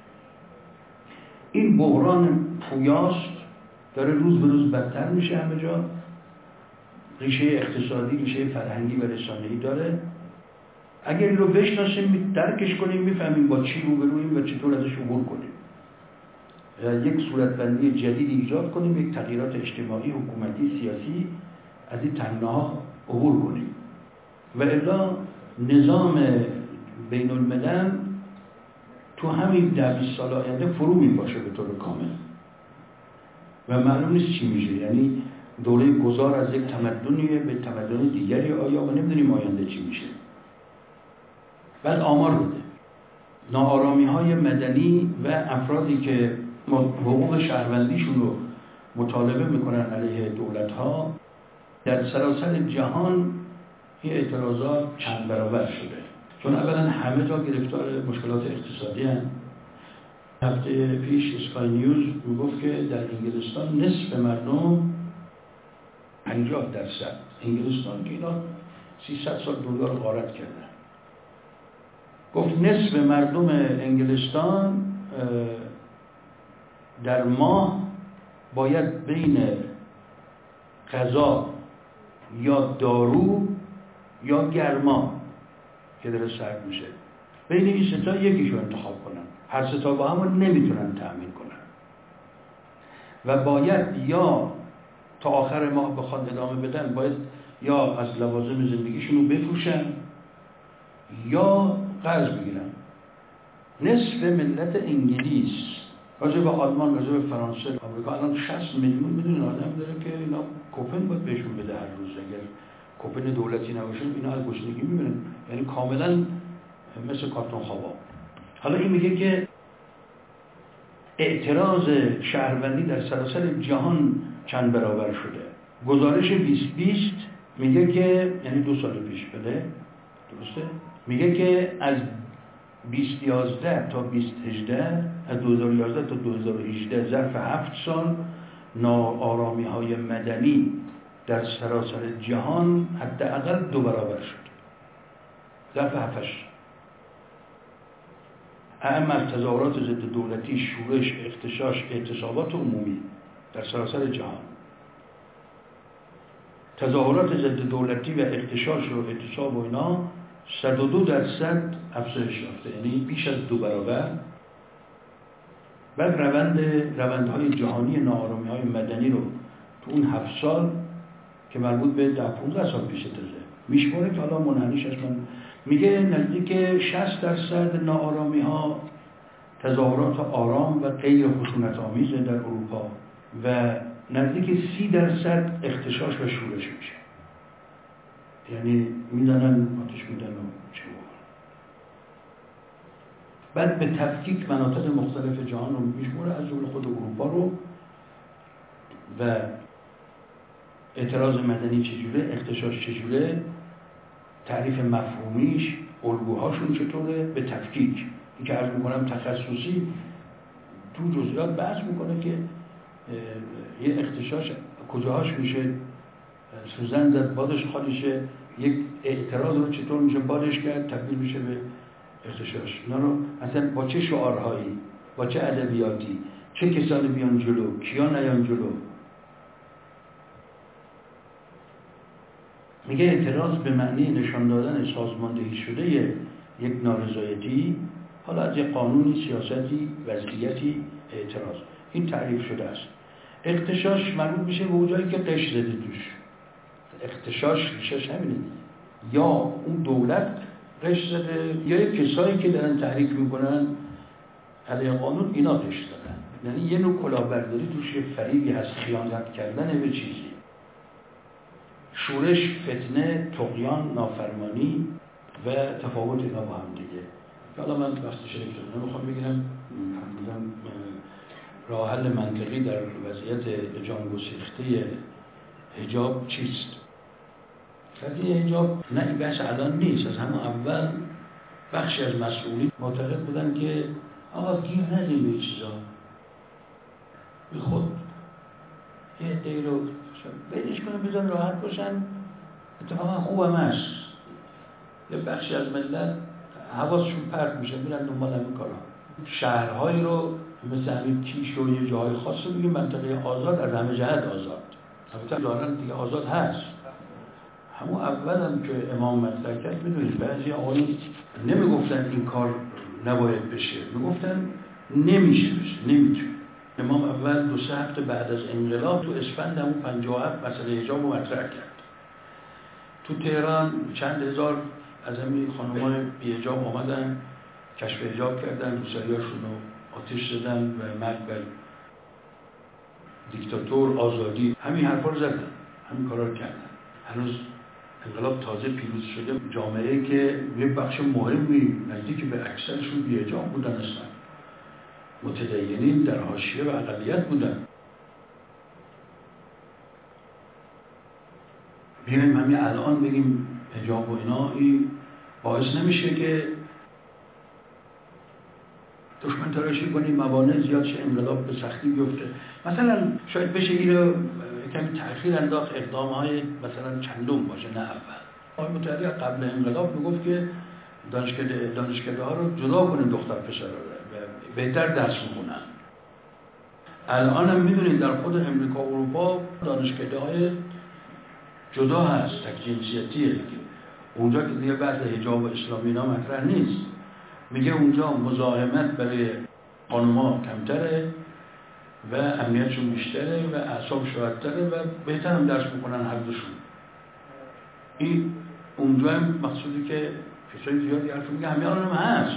این بحران پویاست، داره روز به روز بدتر میشه. همه جا ریشه اقتصادی، ریشه فرهنگی و رسانه‌ای داره. اگر این رو بشناسیم، درکش کنیم، میفهمیم با چی روبرویم و چطور ازش عبور کنیم. یک صورتبندی جدیدی ایجاد کنیم، یک تغییرات اجتماعی، حکومتی، سیاسی از این تنگناها عبور کنیم. و الا نظام بین الملل تو همین 20 سال آینده فرو میپاشه به طور کامل و معلوم نیست چی میشه. یعنی دوره گذار از یک تمدنیه به تمدن دیگری آیا و نمیدونیم آینده چی میشه. بعد آمار بده ناآرامی های مدنی و افرادی که حقوق شهروندیشون رو مطالبه میکنن علیه دولت ها در سراسر جهان این اعتراضات چند برابر شده، چون اولا همه جا گرفتار مشکلات اقتصادی هستند. هفته پیش اسکای نیوز میگفت که در انگلستان نصف مردم 50%، انگلستان که اینا 300 سال دنیا رو غارت کردن، گفت نصف مردم انگلستان در ماه باید بین غذا یا دارو یا گرما که داره سرد میشه، بین این سه تا یکیشو انتخاب کنن. هر سه تا با هم نمیتونن تأمین کنن و باید یا تا آخر ماه بخواد ادامه بدن، باید یا از لوازم زندگیشون رو بفروشن یا قرض بگیرن. نصف ملت انگلیس، راجع به آلمان، راجع به فرانسه، آمریکا الان 60 میلیون میدونن آدم داره که اینا کوپن باید بهشون بده هر روز. اگر کوپن دولتی نباشه اینا از گشنگی میمیرن، یعنی کاملا مثل کارتون خوابا. حالا این میگه که اعتراض شهروندی در سراسر جهان چند برابر شده. گزارش 2020 میگه که، یعنی 2 سال پیش بده، درسته؟ میگه که از 2011 تا 2018، از 2011 تا 2018 ظرف 7 سال ناآرامی های مدنی در سراسر جهان حداقل 2 برابر شد. ظرف 7 اهم از تظاهرات ضد دولتی، شورش، اغتشاش، اعتصابات عمومی در سراسر جهان. تظاهرات ضد دولتی و اغتشاش و اعتصاب و اینا 102% افزایش یافته، یعنی بیش از 2 برابر. بعد روندهای جهانی ناآرامی‌های مدنی رو تو اون 7 سال که مربوط به 10-15 سال پیش تازه میشماره که حالا منحنیش من میگه نزدیک 60% ناآرامی‌ها تظاهرات آرام و غیر خشونت‌آمیز در اروپا و نزدیک 30% اغتشاش و شورش میشه، یعنی میزنن آتش میدن و چه بکنن. بعد به تفکیک مناطق مختلف جهان رو میشموره، از جمله خود اروپا رو، و اعتراض مدنی چجوره، اغتشاش چجوره، تعریف مفهومیش، الگوهاشون چطوره، به تفکیک. این که عرض میکنم تخصصی تو جزئیات بحث میکنه که یه اغتشاش کجاهاش میشه سوزن زد بادش خالیشه، یک اعتراض رو چطور میشه بادش کرد تبدیل میشه به اغتشاش. اینا رو اصلا با چه شعارهایی، با چه ادبیاتی، چه کسانی بیان جلو، کیا نیان جلو. میگه اعتراض به معنی نشان دادن سازماندهی شده یک نارضایتی، حالا از یک قانونی، سیاستی، وضعیتی اعتراض. این تعریف شده است. اغتشاش مربوط میشه به اون جایی که قش زده توش. اغتشاش ریشش همینه، یا اون دولت قش زده یا یک کسایی که دارن تحریک میکنن علیه قانون اینا قش زدن. یعنی یه نوع کلاهبرداری توش، یه فریبی هست، خیانت کردن به چیزی. شورش، فتنه، طغیان، نافرمانی و تفاوت اینا با هم دیگه. حالا من وقتی شریف شده نمیخوام بگیرم، راه حل منطقی در وضعیت جانگسیخته حجاب چیست؟ قضیه حجاب نه این بحث الان نیست، از همون اول بخشی از مسئولین معتقد بودن که آقا گیر ندیم به چیزا، بی خود یه عده‌ای رو بریش کنن بزن راحت باشن، اتفاقا خوب هم هست. یه بخشی از ملت حواسشون پرت میشه میرن دنبال همین کارا. شهرهایی رو مثل همین کیش و یه جاهای خاص رو بگیم منطقه آزاد، از همه جهت آزاد. البته دارن دیگه آزاد هست. همون اول هم که امام مطرح کرد میدونید بعضی آقایون نمیگفتن این کار نباید بشه، میگفتن نمیشه بشه، نمیتونه. امام اول 2-3 هفته بعد از انقلاب تو اسفند همون 57 مسئله حجاب رو مطرح کرد. تو تهران چند هزار از همین خانم‌های بی حجاب آمدن کشف حجاب کردن، روسریاشون رو آتش زدن و مرگ بر دیکتاتور، آزادی، همین حرفا رو زدن، همین کارا رو کردن. هنوز انقلاب تازه پیروز شده، جامعه که یه بخش مهمی نزدیک به اکثرشون بی حجاب بودن اصلا، متدینین در حاشیه و اقلیت بودن. بیایم همین الان بگیم حجاب و اینا، این باعث نمیشه که دشمن تراشی کنیم، موانع زیاد شه، انقلاب به سختی بیفته. مثلا شاید بشه این رو کمی تأخیر انداخت، اقدام‌های مثلا چندم باشه، نه اول. آقای متحری قبل انقلاب میگفت که دانشکده ها رو جدا کنیم دختر پسرا رو، بهتر درس میخونن. الان هم میدونید در خود امریکا و اروپا دانشکده های جدا هست، تک جنسیتیه دیگه. اونجا که دیگه بحث حجاب اسلامی اینا مطرح نیست، میگه اونجا مزاحمت برای خانوما کمتره و امنیتشون بیشتره و اعصاب راحت‌تره و بهتر هم درس میکنن هر دوشون. این اونجا هم مقصودی که کسای زیادی حرف میگه، همین الان هم هست.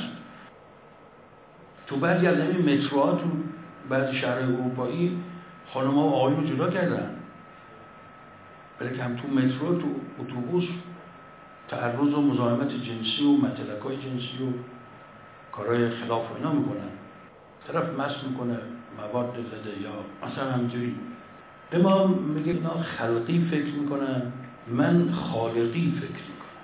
تو بعضی از این متروها تو بعضی شهرهای اروپایی خانم‌ها و آقایون رو جدا کردن. ولی که هم تو مترو، تو اتوبوس تعرض و مزاحمت جنسی و متلکای جنسی و کارهای خلاف و اینا میکنن. طرف مست میکنه، مواد زده یا مثلا همینجوری. به ما میگه اینا خلقی فکر میکنن، من خالقی فکر میکنم.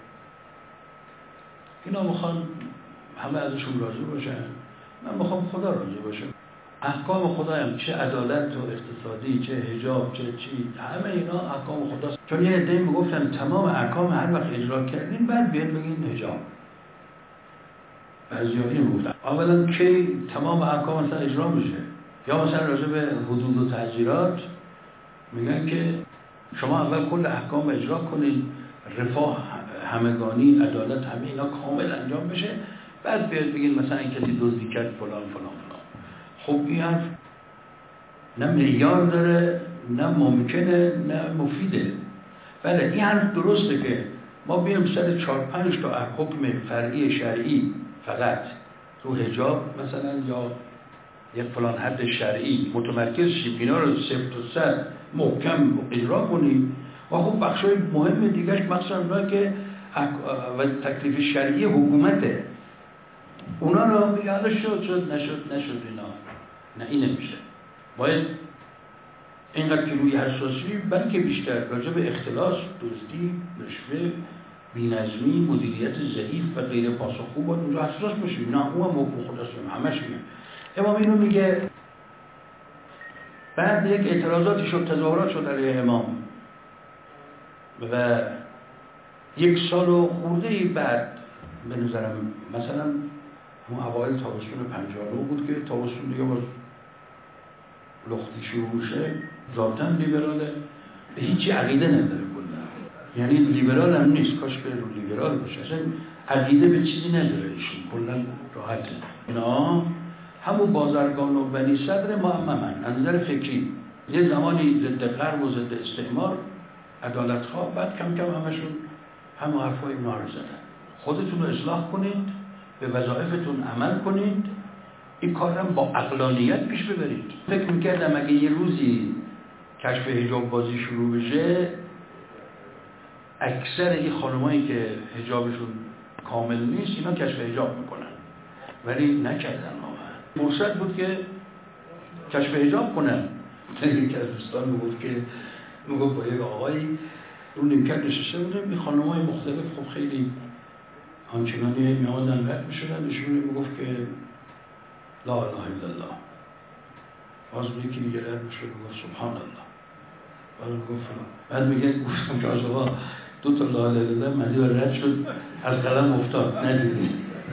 اینا میخوان همه ازشون راضی باشن، من میخوام خدا راضی باشه. احکام خدا هم چه عدالت و اقتصادی، چه حجاب، چه چی، همه اینا احکام خداست. چون یه عده‌ای میگفتن تمام احکام هر وقت اجرا کردین بعد بیاد بگین حجاب. بعضی‌ها میگفتن اولا کی تمام احکام مثلا اجرا میشه، یا مثلا راجع به حدود و تعزیرات میگن که شما اول کل احکام اجرا کنید، رفاه همگانی، عدالت، همه اینا کامل انجام بشه، بعد بیاد بگین مثلا این کسی دزدی کرد فلان فلان فلان. خب این حرف نه معیار داره، نه ممکنه، نه مفیده. بله این حرف درسته که ما بیایم سر 4-5 تا حکم فرعی شرعی فقط تو حجاب مثلا یا یک فلان حد شرعی متمرکز شیم، اینا رو سفت و سر محکم اجرا کنیم و خب بخشای مهم دیگرش مثلا اونا که و تکلیف شرعی حکومته، اونا رو بگه شد نشد اینا. نه این نمیشه. باید اینقدر که روی حساسی بلکه بیشتر راجع به اختلاس، دزدی، رشوه، بی‌نظمی، مدیریت ضعیف و غیر پاسخگو باید اونجا حساس باشیم. نه اون هم حکم خداست، همش میگه. امام اینو میگه. بعد یک اعتراضاتی شد، تظاهرات شد علیه امام و 1 سال و خورده‌ای بعد به نظرم مثلا اون اوایل تابستون 59 بود که تابستون دیگه باز لختی شروع شه، ذاتاً لیبراله، به هیچی عقیده نداره کلا. یعنی لیبرال هم نیست، کاش به رو لیبرال باشه، اصلا عقیده به چیزی نداره ایشون، کلا راحته. اینا همون بازرگان و بنی صدر معممن از نظر فکری. یه زمانی ضد غرب و ضد استعمار، عدالت‌خواه، بعد کم کم همشون هم حرفای اینا رو زدن. خودتون رو اصلاح کنید، به وظایفتون عمل کنید، این کار هم با عقلانیت پیش ببرید. فکر میکردم اگه یه روزی کشف حجاب بازی شروع بشه، اکثر این خانمایی که حجابشون کامل نیست اینا کشف حجاب میکنن، ولی نکردن. فرصت بود که کشف حجاب کنن. یکی از دوستان میگفت با یک آقایی رو نیمکت نشسته بودیم، این خانم‌های مختلف خب خیلی آنچنانی میامدن رد میشدن، ایشون میگفت که لا اله الا الله، باز یکی میگه رد میشد میگفت سبحان الله، باز میگفت فلان. بعد میگه گفتم که آقا 2 تا لا اله الا الله مدی رد شد، از قلم افتاد، ندیدی.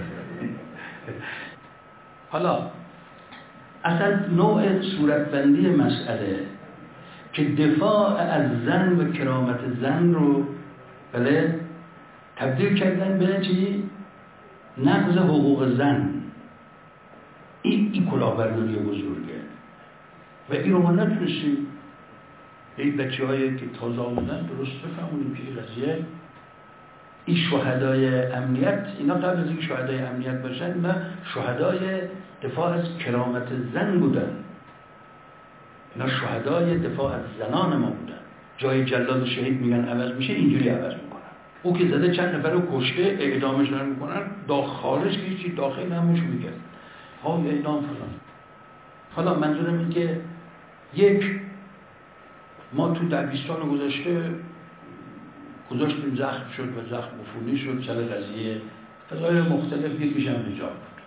حالا اصلا نوع صورتبندی مسئله که دفاع از زن و کرامت زن رو بله تبدیل کردن به چی؟ نقض حقوق زن. این کلاهبرداری بزرگه و این رو ما نتونستیم این بچه‌هایی که تازه آمدن درست بفهمونیم که این قضیه، این شهدای امنیت، اینا قبل از اینکه شهدای امنیت باشن اینا شهدای دفاع از کرامت زن بودن، اینا شهدای دفاع از زنان ما بودن. جای جلاد شهید میگن عوض میشه، اینجوری عوض میکنن. او که زده چند نفر رو کشته اعدامش میکنن، خارج که هیچی، داخل همونش میگن ها اعدام فلان. حالا منظورم این که یک ما تو دبیرستان گذاشته گذاشتیم زخم شد و زخم عفونی شد، سر قضیه فضای مختلف یکیش هم حجاب بود.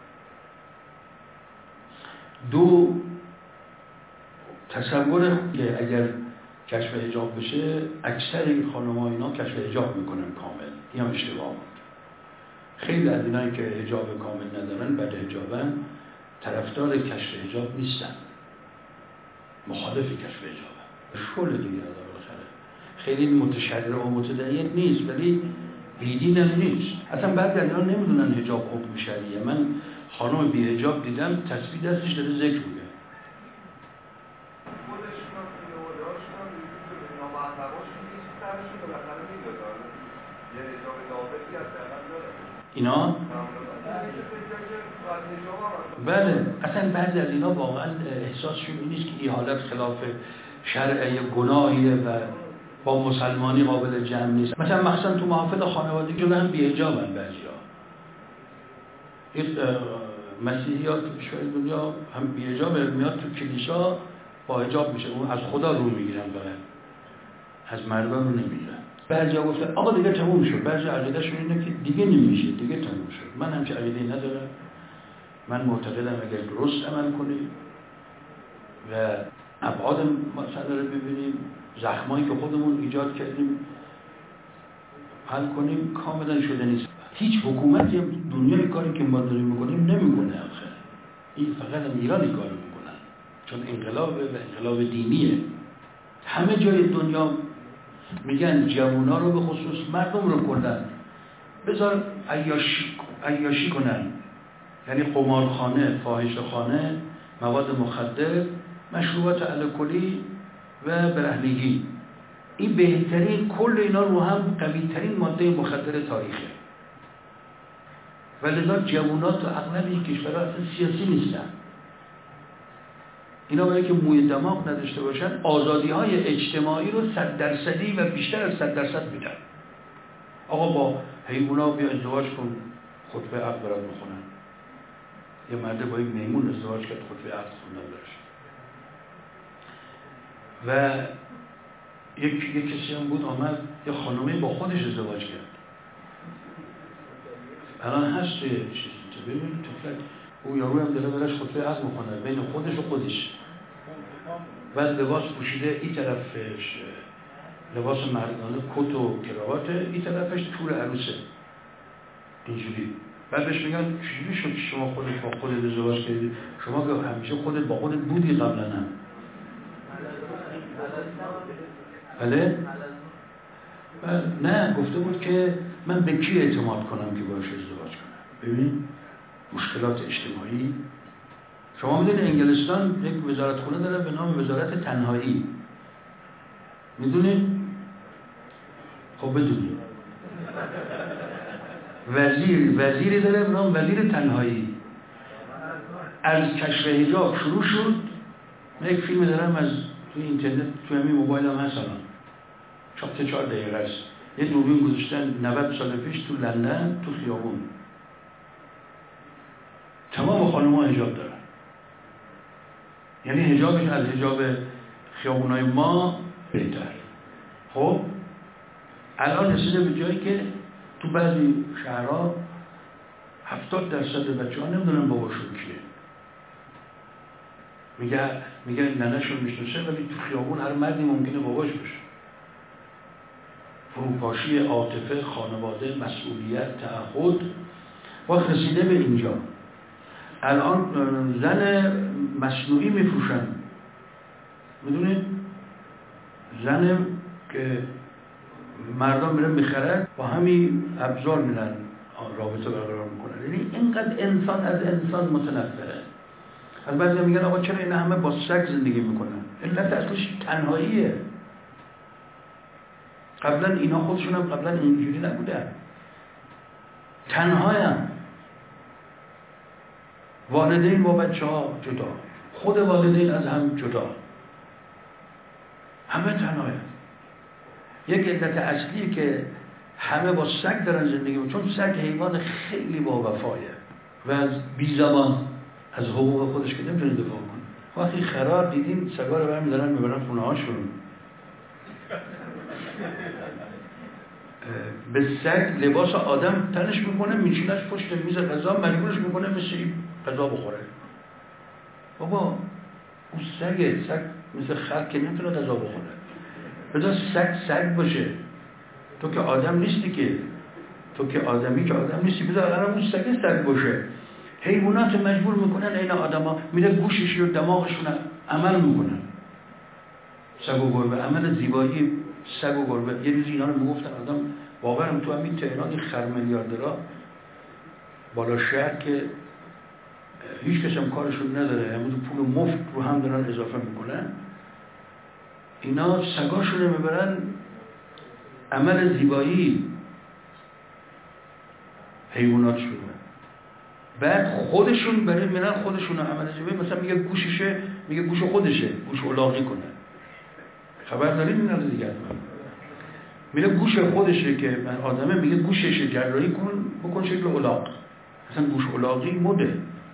دو، تصور که اگر کشف حجاب بشه اکثر این خانم‌ها اینا کشف حجاب میکنن کامل، این هم اشتباه بود. خیلی از اینایی که حجاب کامل ندارن، بد حجابن، طرفدار کشف حجاب نیستن، مخالف کشف حجابن. شغل دیگه بالاخره خیلی متشرع و متدین نیست، ولی بیدین هم نیست. اصلا بعضی از اینا نمیدونن حجاب حکم شرعیه. من خانم بی حجاب دیدم تسبیح دستش داره ذکر میگه. اینا بله، اصلا بعضی از اینا واقعا احساسشون نیست که این حالت خلاف شرع گناهیه و با مسلمانی قابل جمع نیست. مثلا مخصوصا تو محافل خانوادگی جدا هم بی‌حجابن بعضیا. این مسیحیات تو کشور دنیا هم بی‌حجاب میاد تو کلیسا با حجاب میشه، اون از خدا رو میگیرن، فقط از مردم رو نمیگیرن. بعضیا گفتن آقا دیگه تموم شد، بعضی عقیده‌شون اینه که دیگه نمیشه، دیگه تموم شد. من همچین عقیده‌ای ندارم. من معتقدم اگر درست عمل کنیم و ابعاد مسئله رو ببینیم، زخمایی که خودمون ایجاد کردیم حل کنیم، کاملا شده نیست. هیچ حکومتی دنیای کاری که ما داریم میکنیم نمیکنه. آخر این فقط هم ایرانی کار میکنن، چون انقلابه و انقلاب دینیه. همه جای دنیا میگن جوونا رو به خصوص مردم رو کردن بذار عیاشی کنن، یعنی قمارخانه، فاحشه‌خانه، مواد مخدر، مشروبات الکلی و برهنگی. این بهترین، کل اینا رو هم قوی‌ترین ماده مخدر تاریخه. و لذا جوانات اغلب این کشورها اصلا سیاسی نیستن. اینا برای که موی دماغ نداشته باشن آزادی‌های اجتماعی رو 100% و بیشتر از 100% میدن. آقا با حیونا بیا ازدواج کن، خطبه عقد برات میخونن. یه مرده با یک میمون ازدواج کرد، خطبه عقد خوندن براش. و یک کسی هم بود آمد یه خانومی با خودش ازدواج کرد. الان هست چیزی تو ببینید تو او یارو هم داره براش خطبه عقد میخونه بین خودش و خودش. بعد لباس پوشیده، این طرفش لباس مردانه کت و کراوات، این طرفش تور عروسه اینجوری. بعد بهش میگن چجوری شد شما خودت با خودت ازدواج کردی؟ شما که همیشه خودت با خودت بودی قبلا. هم بله؟ نه، گفته بود که من به کی اعتماد کنم که باش ازدواج کنم. ببین مشکلات اجتماعی. شما میدونید انگلستان یک وزارتخونه داره به نام وزارت تنهایی، میدونید؟ خب بدونید وزیری داره به نام وزیر تنهایی. از کشف حجاب شروع شد. من یک فیلم دارم از توی اینترنت، توی همین موبایلم هست الان، 4 دقیقه است. یه دوربین گذاشتن 90 سال پیش تو لندن، تو خیابون تمام خانم‌ها حجاب دارن. یعنی حجابش از حجاب خیابونای ما بهتر. خب الان رسیده به جایی که تو بعضی شهرها 70% بچه‌ها نمیدونن باباشون کیه. میگن ننه‌شون میشناسه، ولی تو خیابون هر مردی ممکنه باباش باشه. فروپاشی عاطفه، خانواده، مسئولیت، تعهد وقت رسیده به اینجا. الان زن مصنوعی میفروشن، میدونید؟ زن که مردم میرن میخرن، با همین ابزار میرن رابطه برقرار میکنن. یعنی اینقدر انسان از انسان متنفره. از بعضی میگن آقا چرا این همه با سگ زندگی میکنن؟ علت اصلش تنهاییه. قبلا اینا خودشون هم قبلا اینجوری نبودن، تنهایم. والدین با بچه ها جدا، خود والدین از هم جدا، همه تنهایم. یک علت اصلی که همه با سگ دارن زندگی میکنن، چون سگ حیوان خیلی با وفایه و از بی زبان از حقوق خودش که نمیتونه دفاع کنه. وقتی خراب دیدین سگا رو برمی‌دارن میبرن خونه هاشون. به سگ لباس آدم تنش میکنه، میشونش پشت میز غذا، مجبورش میکنه مثل غذا بخوره. بابا اون سگ مثل خر که نمیتونه غذا بخوره. بذار سگ باشه. تو که آدم نیستی که، تو که آدمی که آدم نیستی، بذار الان اون سگ باشه. حیوانات مجبور میکنن این آدما، میره گوشش و دماغشون عمل میکنن. سگ و گربه، عمل زیبایی سگ و گربه. یه روزی اینا رو میگفتن آدم باورم تو همین تهران خر میلیاردرها بالا شهر که هیچ کس هم کارشون نداره، همون پول مفت رو هم دارن اضافه میکنن، اینا سگاشون رو میبرن عمل زیبایی حیواناتشون، بعد خودشون برای میرن خودشون رو عمل زیبایی، مثلا میگه گوششه، میگه گوش خودشه، گوش الاغی کنه. خبر دارید این رو دیگه میگه گوش خودشه که من آدمه، میگه گوششه جراحی بکن شکل الاغ. مثلا گوش الاغی مده.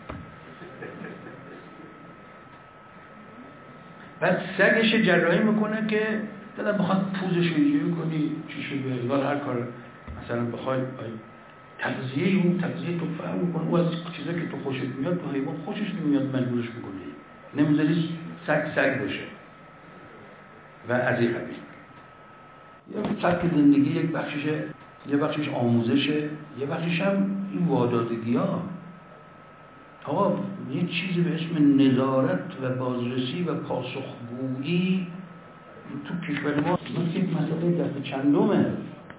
بعد سگش جراحی میکنه که دلم بخواد پوزش رو اینجوری کنی چیشو به هر کار مثلا بخوای تغذیه اون تغذیه تو فهم میکنه، او از چیزا که تو خوشت میاد تو حیوان خوشش نمیاد مجبورش میکنی، نمیذاری سگ باشه و از این قبیل. یه سبک زندگی یک بخششه، یه بخشش آموزشه، یه بخشش هم این وادادگی ها. آقا یه چیزی به اسم نظارت و بازرسی و پاسخگویی تو کشور ما مثل یک مسئله دست چندمه.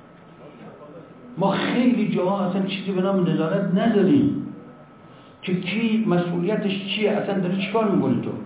ما خیلی جاها اصلا چیزی به نام نظارت نداریم که کی مسئولیتش چیه، اصلا داری چیکار میکنی، تو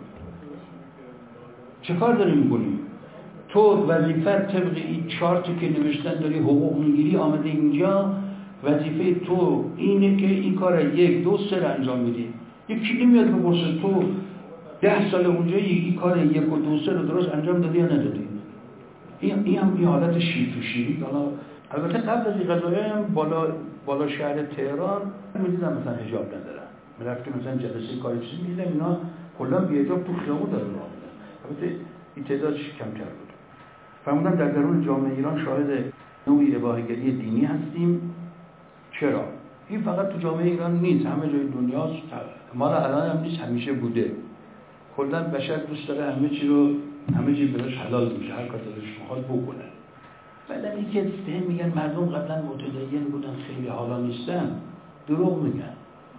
چه کار داری میکنی؟ تو وظیفت طبق این چارتی که نوشتن داری حقوق میگیری، آمده اینجا وظیفه تو اینه که این کار 1 2 3 انجام میدی. یکی نمیاد بپرسه تو 10 سال اونجا این کار 1 و 2 3 رو درست انجام دادی یا ندادی. این هم این حالت شیر تو شیری. البته قبل از این قضایه هم بالا شهر تهران میدیدم مثلا حجاب ندارن، میرفتیم مثلا جلسه کاری چیزی میدیدم اینا کلا بی حجاب تو خیابون دارن راه میرن. البته این تعدادش کمتر بود. فرمودن در درون جامعه ایران شاهد نوعی اباحه‌گری دینی هستیم. چرا؟ این فقط تو جامعه ایران نیست، همه جای دنیاست. مال الان هم نیست، همیشه بوده. کلا بشر دوست داره همه چی براش حلال میشه، هر کار دلش میخواد بکنه. بعد این که میگن مردم قبلا متدین بودن خیلی حالا نیستن، دروغ میگن.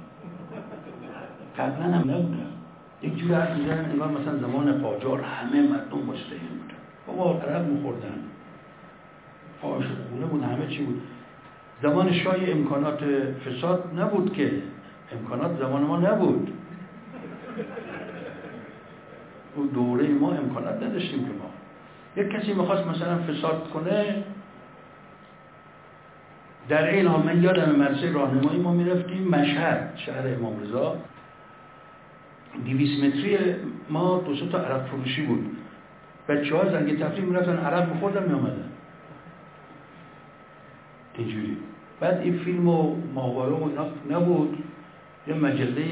قبلا هم نبودن. یک جور حرف میزنن انگار مثلا زمان قاجار همه مردم مستقیم بودن. بابا عرب میخوردن، فاحش خونه بود، همه چی بود. زمان شاه امکانات فساد نبود که، امکانات زمان ما نبود. اون دوره ما امکانات نداشتیم که ما. یک کسی میخواست مثلا فساد کنه، در این حال من یادم مدرسه راهنمایی ما میرفتیم مشهد، شهر امام رضا، 200 متری ما 2 تا عرب فروشی بود. بچه‌ها زنگ تفریح میرفتن عرب میخوردن میامدن اینجوری. بعد این فیلم و ماهواره و اینا نبود، یه مجله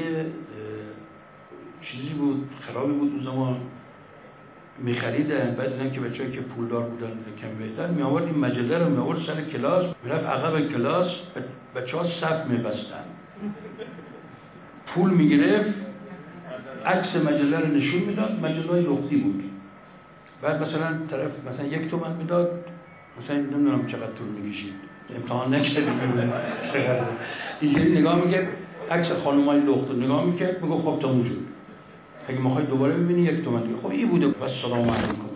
چیزی بود خرابی بود اون زمان میخریدن. بعد دیدن که بچه‌ها که پولدار بودن کم بهتر میآورد این مجله رو میآورد سر کلاس، میرفت عقب کلاس، بچه‌ها صف میبستن، پول میگرفت، عکس مجله رو نشون میداد، مجله لختی بود. بعد مثلا طرف مثلا 1 تومن میداد، مثلا نمیدونم چقدر طول میکشید، امتحان نکردیم چقدر، اینجوری نگاه میکرد عکس خانمای لخت رو نگاه میکرد، میگفت خب تموم شد، اگه میخوای دوباره ببینی 1 تومن. خب این بوده. و السلام علیکم.